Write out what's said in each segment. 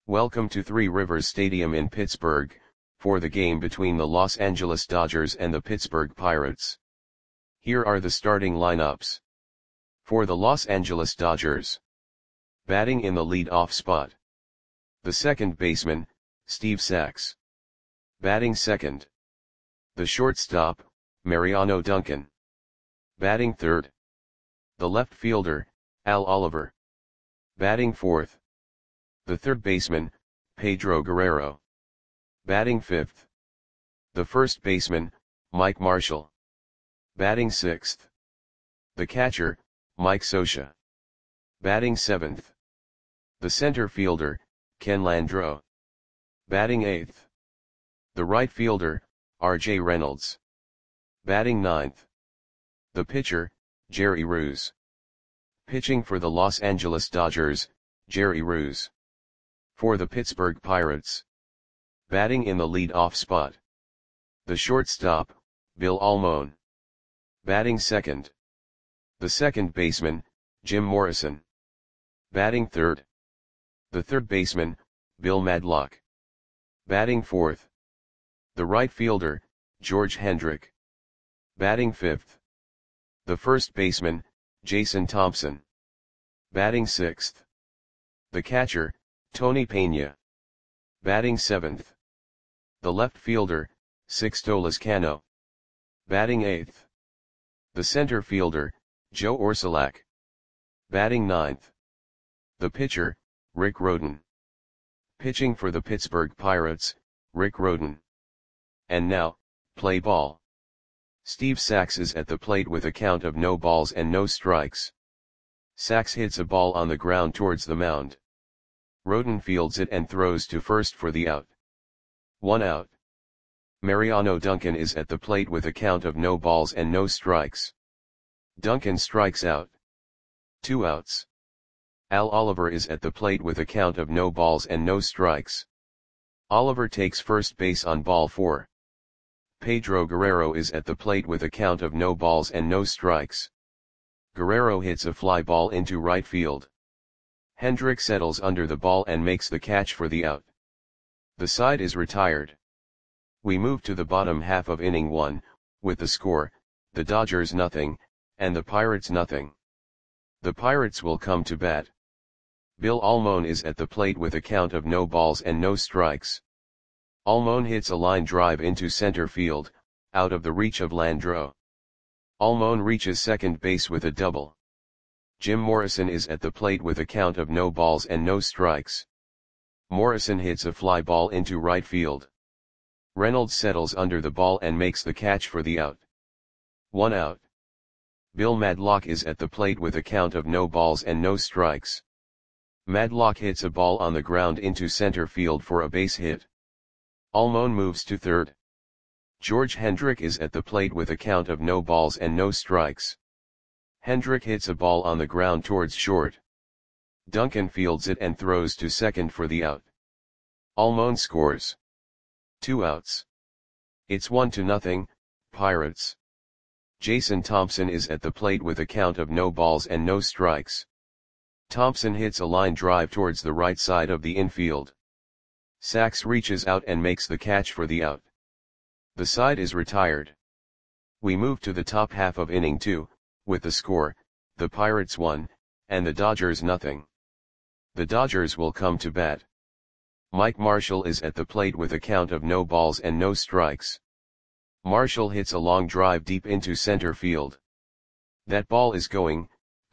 Welcome to Three Rivers Stadium in Pittsburgh, for the game between the Los Angeles Dodgers and the Pittsburgh Pirates. Here are the starting lineups. For the Los Angeles Dodgers. Batting in the lead-off spot. The second baseman, Steve Sax. Batting second. The shortstop, Mariano Duncan. Batting third. The left fielder, Al Oliver. Batting fourth. The third baseman, Pedro Guerrero. Batting fifth. The first baseman, Mike Marshall. Batting sixth. The catcher, Mike Scioscia. Batting seventh. The center fielder, Ken Landreaux. Batting eighth. The right fielder, R.J. Reynolds. Batting ninth. The pitcher, Jerry Reuss. Pitching for the Los Angeles Dodgers, Jerry Reuss. For the Pittsburgh Pirates. Batting in the lead-off spot. The shortstop, Bill Almon. Batting second. The second baseman, Jim Morrison. Batting third. The third baseman, Bill Madlock. Batting fourth. The right fielder, George Hendrick. Batting fifth. The first baseman, Jason Thompson. Batting sixth. The catcher, Tony Pena. Batting seventh. The left fielder, Sixto Lezcano. Batting eighth. The center fielder, Joe Orsulak. Batting ninth. The pitcher, Rick Rhoden. Pitching for the Pittsburgh Pirates, Rick Rhoden. And now, play ball. Steve Sax is at the plate with a count of no balls and no strikes. Sax hits a ball on the ground towards the mound. Rhoden fields it and throws to first for the out. 1 out. Mariano Duncan is at the plate with a count of no balls and no strikes. Duncan strikes out. 2 outs. Al Oliver is at the plate with a count of no balls and no strikes. Oliver takes first base on ball 4. Pedro Guerrero is at the plate with a count of no balls and no strikes. Guerrero hits a fly ball into right field. Hendrick settles under the ball and makes the catch for the out. The side is retired. We move to the bottom half of inning 1, with the score, the Dodgers nothing, and the Pirates nothing. The Pirates will come to bat. Bill Almon is at the plate with a count of no balls and no strikes. Almon hits a line drive into center field, out of the reach of Landreaux. Almon reaches second base with a double. Jim Morrison is at the plate with a count of no balls and no strikes. Morrison hits a fly ball into right field. Reynolds settles under the ball and makes the catch for the out. 1 out. Bill Madlock is at the plate with a count of no balls and no strikes. Madlock hits a ball on the ground into center field for a base hit. Almon moves to third. George Hendrick is at the plate with a count of no balls and no strikes. Hendrick hits a ball on the ground towards short. Duncan fields it and throws to second for the out. Almon scores. 2 outs. It's 1-0, Pirates. Jason Thompson is at the plate with a count of no balls and no strikes. Thompson hits a line drive towards the right side of the infield. Sax reaches out and makes the catch for the out. The side is retired. We move to the top half of inning 2, with the score, the Pirates 1, and the Dodgers nothing. The Dodgers will come to bat. Mike Marshall is at the plate with a count of no balls and no strikes. Marshall hits a long drive deep into center field. That ball is gone.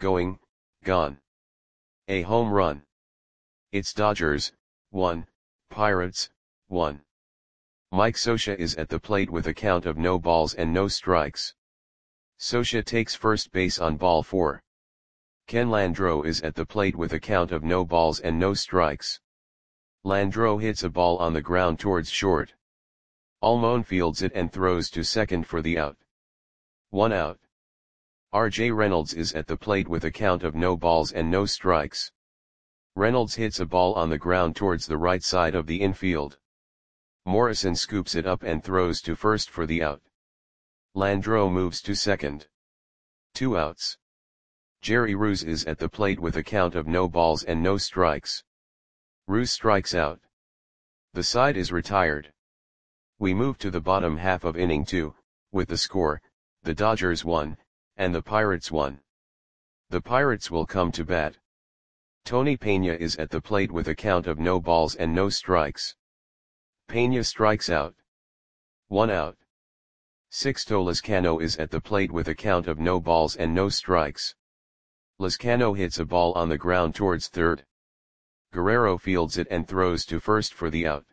A home run. It's Dodgers 1, Pirates 1. Mike Scioscia is at the plate with a count of no balls and no strikes. Scioscia takes first base on ball 4. Ken Landreaux is at the plate with a count of no balls and no strikes. Landreaux hits a ball on the ground towards short. Almon fields it and throws to second for the out. 1 out. R.J. Reynolds is at the plate with a count of no balls and no strikes. Reynolds hits a ball on the ground towards the right side of the infield. Morrison scoops it up and throws to first for the out. Landreaux moves to second. 2 outs. Jerry Reuss is at the plate with a count of no balls and no strikes. Roos strikes out. The side is retired. We move to the bottom half of inning 2, with the score, the Dodgers won, and the Pirates won. The Pirates will come to bat. Tony Peña is at the plate with a count of no balls and no strikes. Peña strikes out. 1 out. Sixto Lezcano is at the plate with a count of no balls and no strikes. Lezcano hits a ball on the ground towards third. Guerrero fields it and throws to first for the out.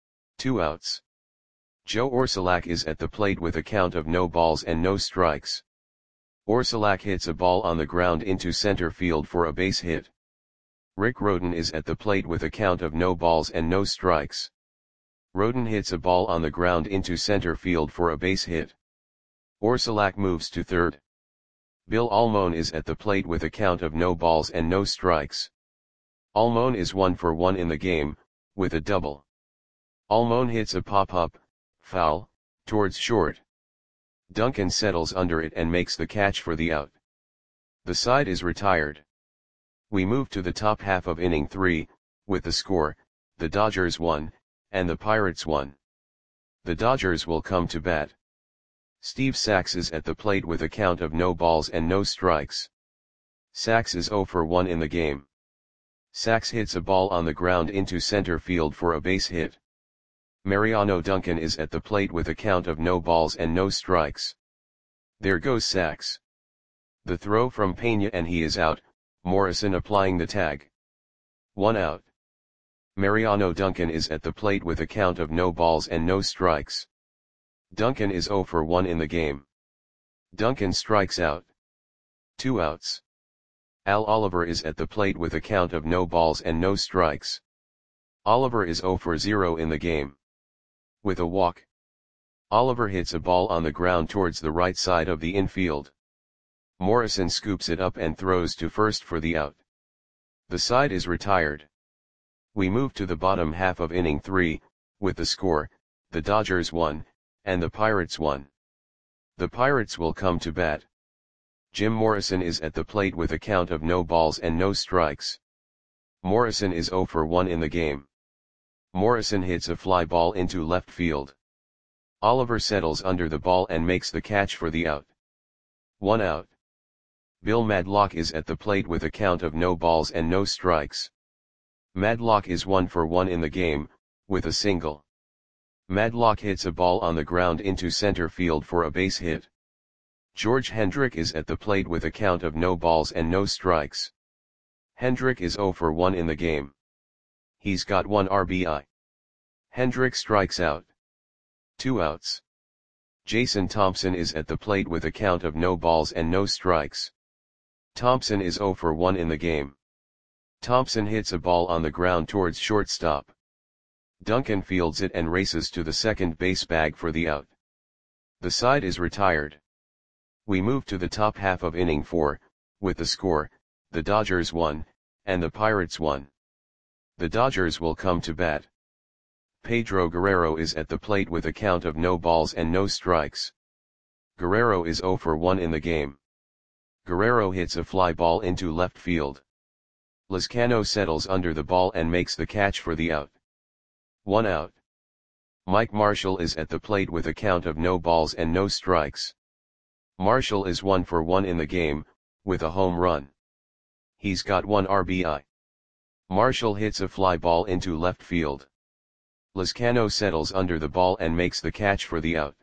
2 outs. Joe Orsulak is at the plate with a count of no balls and no strikes. Orsulak hits a ball on the ground into center field for a base hit. Rick Rhoden is at the plate with a count of no balls and no strikes. Rhoden hits a ball on the ground into center field for a base hit. Orsulak moves to third. Bill Almon is at the plate with a count of no balls and no strikes. Almon is 1 for 1 in the game, with a double. Almon hits a pop-up, foul, towards short. Duncan settles under it and makes the catch for the out. The side is retired. We move to the top half of inning 3, with the score, the Dodgers won, and the Pirates won. The Dodgers will come to bat. Steve Sax is at the plate with a count of no balls and no strikes. Sax is 0 for 1 in the game. Sax hits a ball on the ground into center field for a base hit. Mariano Duncan is at the plate with a count of no balls and no strikes. There goes Sax. The throw from Peña and he is out, Morrison applying the tag. 1 out. Mariano Duncan is at the plate with a count of no balls and no strikes. Duncan is 0 for 1 in the game. Duncan strikes out. 2 outs. Al Oliver is at the plate with a count of no balls and no strikes. Oliver is 0 for 0 in the game. With a walk. Oliver hits a ball on the ground towards the right side of the infield. Morrison scoops it up and throws to first for the out. The side is retired. We move to the bottom half of inning 3, with the score, the Dodgers won, and the Pirates won. The Pirates will come to bat. Jim Morrison is at the plate with a count of no balls and no strikes. Morrison is 0 for 1 in the game. Morrison hits a fly ball into left field. Oliver settles under the ball and makes the catch for the out. 1 out. Bill Madlock is at the plate with a count of no balls and no strikes. Madlock is 1 for 1 in the game, with a single. Madlock hits a ball on the ground into center field for a base hit. George Hendrick is at the plate with a count of no balls and no strikes. Hendrick is 0 for 1 in the game. He's got 1 RBI. Hendrick strikes out. 2 outs. Jason Thompson is at the plate with a count of no balls and no strikes. Thompson is 0 for 1 in the game. Thompson hits a ball on the ground towards shortstop. Duncan fields it and races to the second base bag for the out. The side is retired. We move to the top half of inning 4, with the score, the Dodgers won, and the Pirates won. The Dodgers will come to bat. Pedro Guerrero is at the plate with a count of no balls and no strikes. Guerrero is 0 for 1 in the game. Guerrero hits a fly ball into left field. Lezcano settles under the ball and makes the catch for the out. 1 out. Mike Marshall is at the plate with a count of no balls and no strikes. Marshall is 1 for 1 in the game, with a home run. He's got 1 RBI. Marshall hits a fly ball into left field. Lezcano settles under the ball and makes the catch for the out.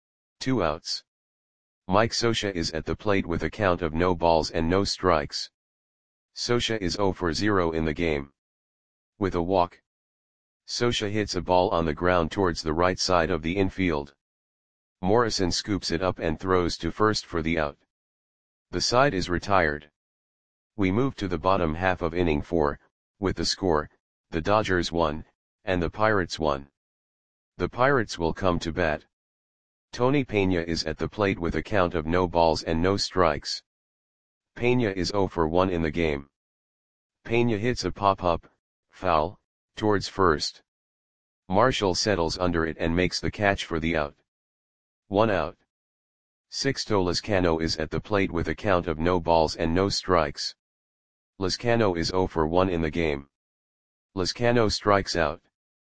2 outs. Mike Scioscia is at the plate with a count of no balls and no strikes. Scioscia is 0 for 0 in the game. With a walk. Scioscia hits a ball on the ground towards the right side of the infield. Morrison scoops it up and throws to first for the out. The side is retired. We move to the bottom half of inning 4, with the score, the Dodgers won, and the Pirates won. The Pirates will come to bat. Tony Peña is at the plate with a count of no balls and no strikes. Peña is 0 for 1 in the game. Peña hits a pop-up, foul, towards first. Marshall settles under it and makes the catch for the out. 1 out. Sixto Lezcano is at the plate with a count of no balls and no strikes. Lezcano is 0 for 1 in the game. Lezcano strikes out.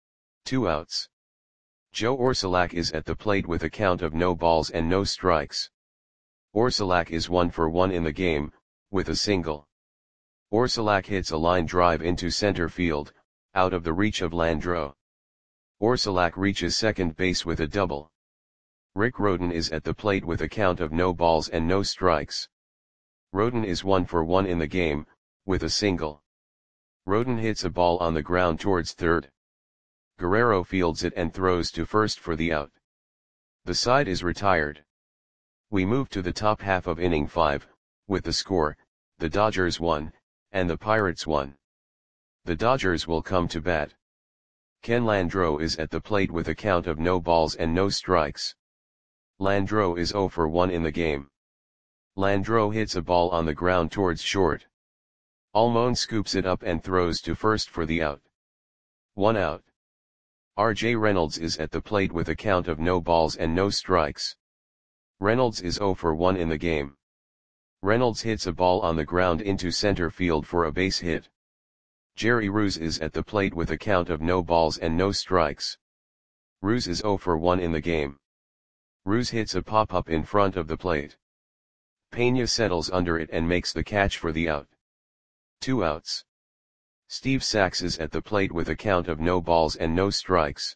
2 outs. Joe Orsulak is at the plate with a count of no balls and no strikes. Orsulak is 1 for 1 in the game, with a single. Orsulak hits a line drive into center field, out of the reach of Landreaux. Orsulak reaches second base with a double. Rick Rhoden is at the plate with a count of no balls and no strikes. Rhoden is 1 for 1 in the game, with a single. Rhoden hits a ball on the ground towards third. Guerrero fields it and throws to first for the out. The side is retired. We move to the top half of inning 5, with the score, the Dodgers 1, and the Pirates 1. The Dodgers will come to bat. Ken Landreaux is at the plate with a count of no balls and no strikes. Landreaux is 0 for 1 in the game. Landreaux hits a ball on the ground towards short. Almon scoops it up and throws to first for the out. 1 out. R.J. Reynolds is at the plate with a count of no balls and no strikes. Reynolds is 0 for 1 in the game. Reynolds hits a ball on the ground into center field for a base hit. Jerry Ruse is at the plate with a count of no balls and no strikes. Ruse is 0 for 1 in the game. Ruse hits a pop-up in front of the plate. Pena settles under it and makes the catch for the out. 2 outs. Steve Sax is at the plate with a count of no balls and no strikes.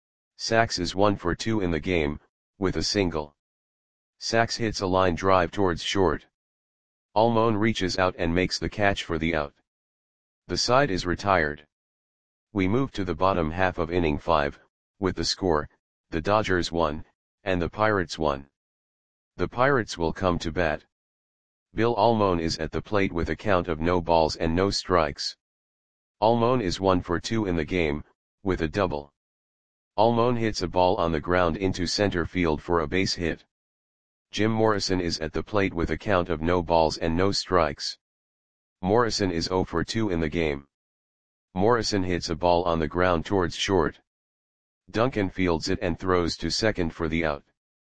Sax is 1 for 2 in the game, with a single. Sax hits a line drive towards short. Almon reaches out and makes the catch for the out. The side is retired. We move to the bottom half of inning 5, with the score, the Dodgers 1, and the Pirates 1. The Pirates will come to bat. Bill Almon is at the plate with a count of no balls and no strikes. Almon is 1 for 2 in the game, with a double. Almon hits a ball on the ground into center field for a base hit. Jim Morrison is at the plate with a count of no balls and no strikes. Morrison is 0 for 2 in the game. Morrison hits a ball on the ground towards short. Duncan fields it and throws to second for the out.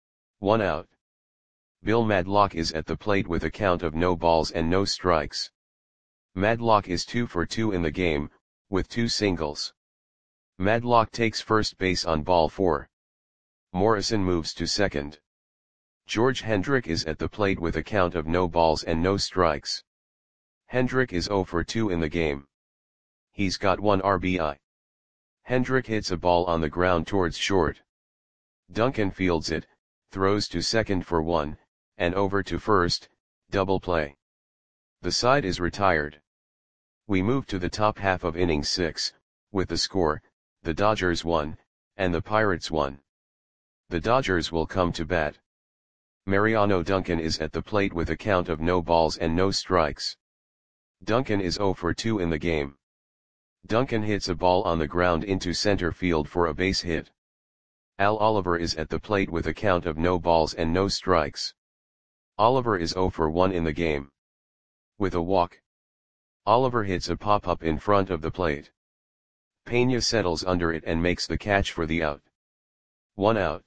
1 out. Bill Madlock is at the plate with a count of no balls and no strikes. Madlock is 2 for 2 in the game, with 2 singles. Madlock takes first base on ball 4. Morrison moves to second. George Hendrick is at the plate with a count of no balls and no strikes. Hendrick is 0 for 2 in the game. He's got 1 RBI. Hendrick hits a ball on the ground towards short. Duncan fields it, throws to second for 1, and over to first, double play. The side is retired. We move to the top half of inning 6, with the score, the Dodgers 1, and the Pirates 1. The Dodgers will come to bat. Mariano Duncan is at the plate with a count of no balls and no strikes. Duncan is 0 for 2 in the game. Duncan hits a ball on the ground into center field for a base hit. Al Oliver is at the plate with a count of no balls and no strikes. Oliver is 0 for 1 in the game. With a walk. Oliver hits a pop-up in front of the plate. Pena settles under it and makes the catch for the out. 1 out.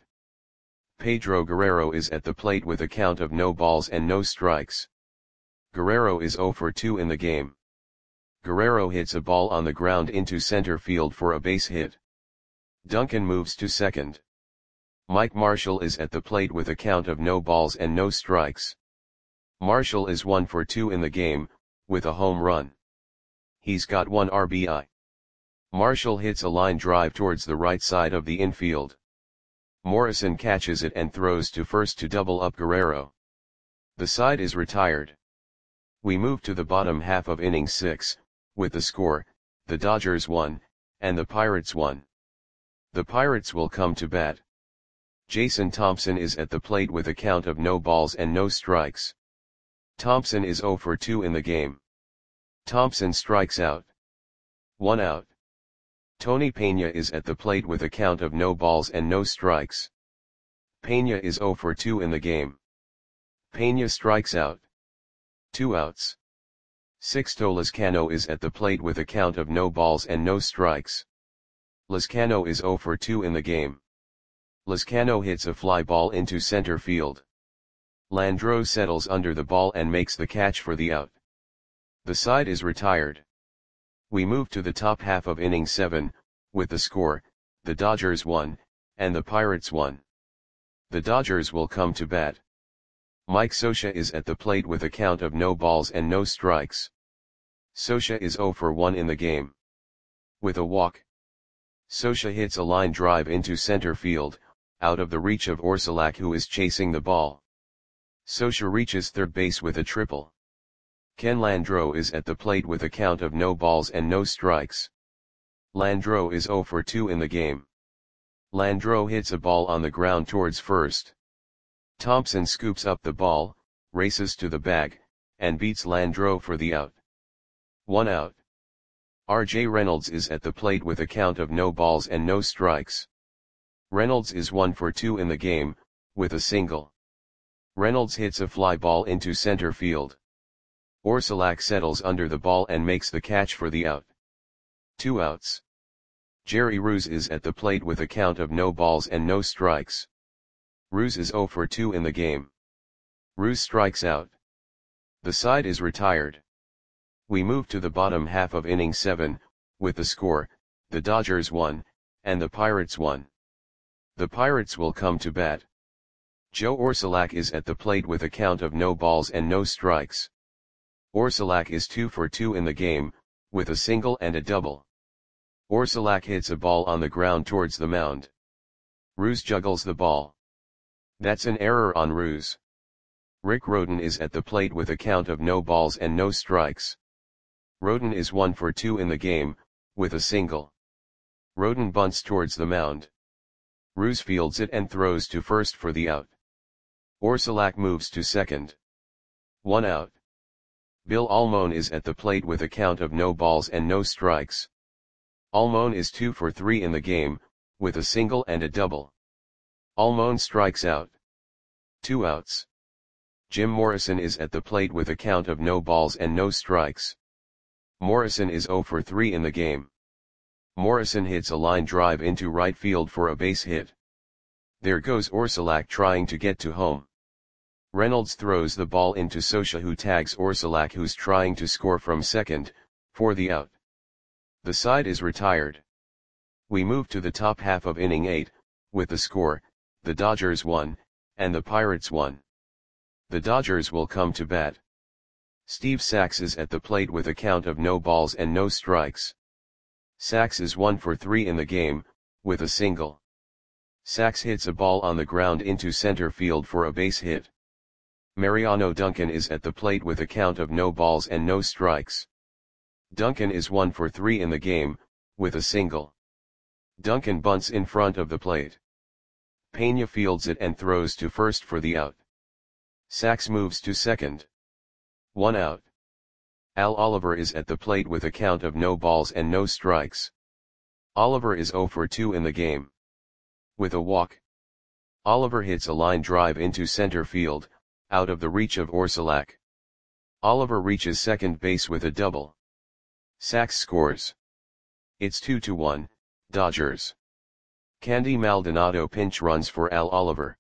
Pedro Guerrero is at the plate with a count of no balls and no strikes. Guerrero is 0 for 2 in the game. Guerrero hits a ball on the ground into center field for a base hit. Duncan moves to second. Mike Marshall is at the plate with a count of no balls and no strikes. Marshall is 1 for 2 in the game, with a home run. He's got 1 RBI. Marshall hits a line drive towards the right side of the infield. Morrison catches it and throws to first to double up Guerrero. The side is retired. We move to the bottom half of inning 6, with the score, the Dodgers 1, and the Pirates 1. The Pirates will come to bat. Jason Thompson is at the plate with a count of no balls and no strikes. Thompson is 0 for 2 in the game. Thompson strikes out. 1 out. Tony Pena is at the plate with a count of no balls and no strikes. Pena is 0 for 2 in the game. Pena strikes out. 2 outs. Sixto Lezcano is at the plate with a count of no balls and no strikes. Lezcano is 0 for 2 in the game. Lezcano hits a fly ball into center field. Landreaux settles under the ball and makes the catch for the out. The side is retired. We move to the top half of inning 7, with the score, the Dodgers 1, and the Pirates 1. The Dodgers will come to bat. Mike Scioscia is at the plate with a count of no balls and no strikes. Scioscia is 0 for 1 in the game. With a walk, Scioscia hits a line drive into center field, out of the reach of Orsulak, who is chasing the ball. Scioscia reaches third base with a triple. Ken Landreaux is at the plate with a count of no balls and no strikes. Landreaux is 0 for 2 in the game. Landreaux hits a ball on the ground towards first. Thompson scoops up the ball, races to the bag, and beats Landreaux for the out. 1 out. R.J. Reynolds is at the plate with a count of no balls and no strikes. Reynolds is 1 for 2 in the game, with a single. Reynolds hits a fly ball into center field. Orsulak settles under the ball and makes the catch for the out. 2 outs. Jerry Ruse is at the plate with a count of no balls and no strikes. Ruse is 0 for 2 in the game. Ruse strikes out. The side is retired. We move to the bottom half of inning 7, with the score, the Dodgers 1, and the Pirates 1. The Pirates will come to bat. Joe Orsulak is at the plate with a count of no balls and no strikes. Orsulak is 2 for 2 in the game, with a single and a double. Orsulak hits a ball on the ground towards the mound. Ruse juggles the ball. That's an error on Ruse. Rick Rhoden is at the plate with a count of no balls and no strikes. Rhoden is 1 for 2 in the game, with a single. Rhoden bunts towards the mound. Ruse fields it and throws to first for the out. Orsulak moves to second. 1 out. Bill Almon is at the plate with a count of no balls and no strikes. Almon is 2 for 3 in the game, with a single and a double. Almon strikes out. 2 outs. Jim Morrison is at the plate with a count of no balls and no strikes. Morrison is 0 for 3 in the game. Morrison hits a line drive into right field for a base hit. There goes Orsulak trying to get to home. Reynolds throws the ball into Scioscia, who tags Orsulak, who's trying to score from second, for the out. The side is retired. We move to the top half of inning 8, with the score, the Dodgers 1, and the Pirates 1. The Dodgers will come to bat. Steve Sax is at the plate with a count of no balls and no strikes. Sax is 1 for 3 in the game, with a single. Sax hits a ball on the ground into center field for a base hit. Mariano Duncan is at the plate with a count of no balls and no strikes. Duncan is 1 for 3 in the game, with a single. Duncan bunts in front of the plate. Pena fields it and throws to first for the out. Sax moves to second. 1 out. Al Oliver is at the plate with a count of no balls and no strikes. Oliver is 0 for 2 in the game. With a walk, Oliver hits a line drive into center field, out of the reach of Orsulak. Oliver reaches second base with a double. Sax scores. It's 2-1, Dodgers. Candy Maldonado pinch runs for Al Oliver.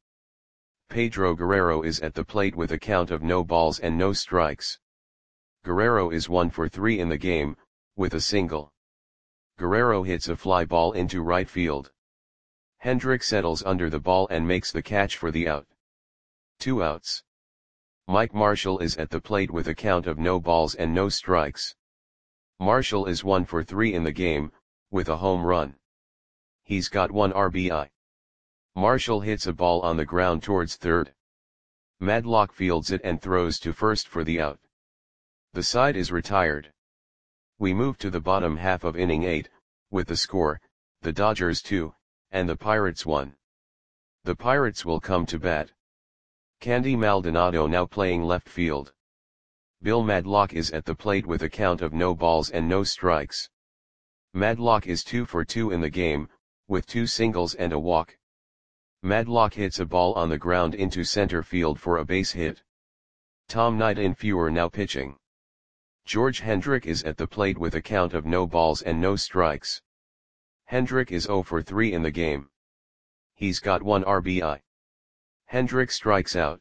Pedro Guerrero is at the plate with a count of no balls and no strikes. Guerrero is 1 for 3 in the game, with a single. Guerrero hits a fly ball into right field. Hendrick settles under the ball and makes the catch for the out. 2 outs. Mike Marshall is at the plate with a count of no balls and no strikes. Marshall is 1 for 3 in the game, with a home run. He's got 1 RBI. Marshall hits a ball on the ground towards third. Madlock fields it and throws to first for the out. The side is retired. We move to the bottom half of inning 8, with the score, the Dodgers 2, and the Pirates 1. The Pirates will come to bat. Candy Maldonado now playing left field. Bill Madlock is at the plate with a count of no balls and no strikes. Madlock is 2 for 2 in the game, with 2 singles and a walk. Madlock hits a ball on the ground into center field for a base hit. Tom Nightinfuer now pitching. George Hendrick is at the plate with a count of no balls and no strikes. Hendrick is 0 for 3 in the game. He's got 1 RBI. Hendrick strikes out.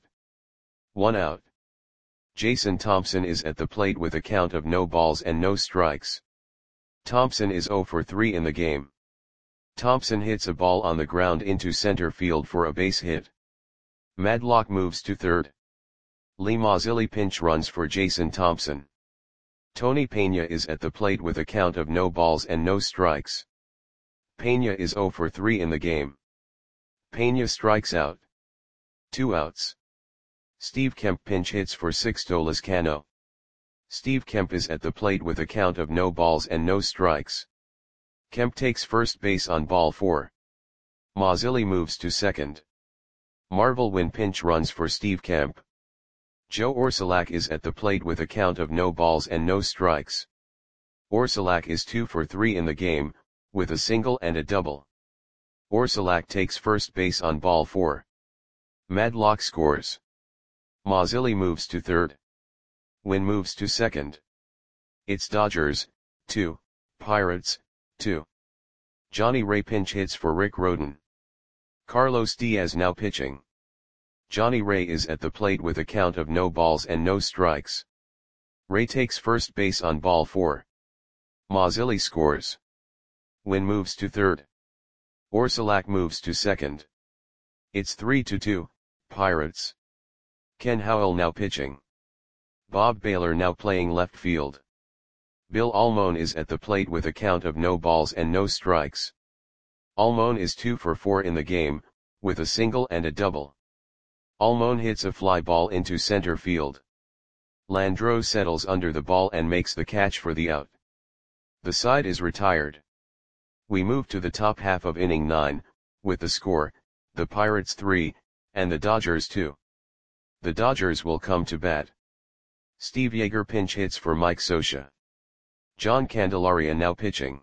1 out. Jason Thompson is at the plate with a count of no balls and no strikes. Thompson is 0 for 3 in the game. Thompson hits a ball on the ground into center field for a base hit. Madlock moves to third. Lee Mazzilli pinch runs for Jason Thompson. Tony Pena is at the plate with a count of no balls and no strikes. Pena is 0 for 3 in the game. Pena strikes out. 2 outs. Steve Kemp pinch hits for Sixto Lezcano. Steve Kemp is at the plate with a count of no balls and no strikes. Kemp takes first base on ball 4. Mazzilli moves to second. Marvel Wynn pinch runs for Steve Kemp. Joe Orsulak is at the plate with a count of no balls and no strikes. Orsulak is 2 for 3 in the game, with a single and a double. Orsulak takes first base on ball 4. Madlock scores. Mazzilli moves to third. Wynn moves to second. It's Dodgers, 2, Pirates, 2. Johnny Ray pinch hits for Rick Rhoden. Carlos Diaz now pitching. Johnny Ray is at the plate with a count of no balls and no strikes. Ray takes first base on ball 4. Mazzilli scores. Wynn moves to third. Orsulak moves to second. It's 3-2, Pirates. Ken Howell now pitching. Bob Baylor now playing left field. Bill Almon is at the plate with a count of no balls and no strikes. Almon is 2 for 4 in the game, with a single and a double. Almon hits a fly ball into center field. Landreau settles under the ball and makes the catch for the out. The side is retired. We move to the top half of inning 9, with the score, the Pirates 3, and the Dodgers 2. The Dodgers will come to bat. Steve Yeager pinch hits for Mike Scioscia. John Candelaria now pitching.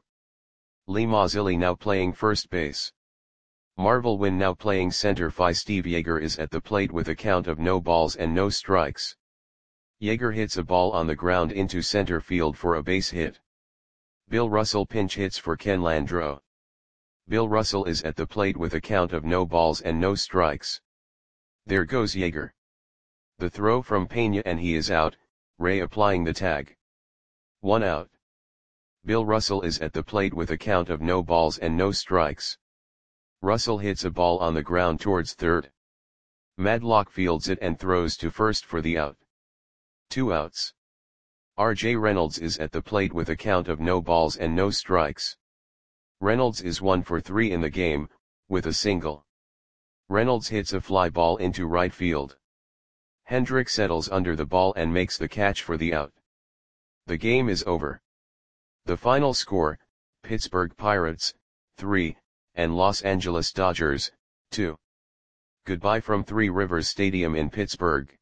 Lee Mazzilli now playing first base. Marvel Wynn now playing center field. Steve Yeager is at the plate with a count of no balls and no strikes. Yeager hits a ball on the ground into center field for a base hit. Bill Russell pinch hits for Ken Landreau. Bill Russell is at the plate with a count of no balls and no strikes. There goes Yeager. The throw from Pena and he is out, Ray applying the tag. 1 out. Bill Russell is at the plate with a count of no balls and no strikes. Russell hits a ball on the ground towards third. Madlock fields it and throws to first for the out. 2 outs. R.J. Reynolds is at the plate with a count of no balls and no strikes. Reynolds is 1 for 3 in the game, with a single. Reynolds hits a fly ball into right field. Hendrick settles under the ball and makes the catch for the out. The game is over. The final score, Pittsburgh Pirates, 3, and Los Angeles Dodgers, 2. Goodbye from Three Rivers Stadium in Pittsburgh.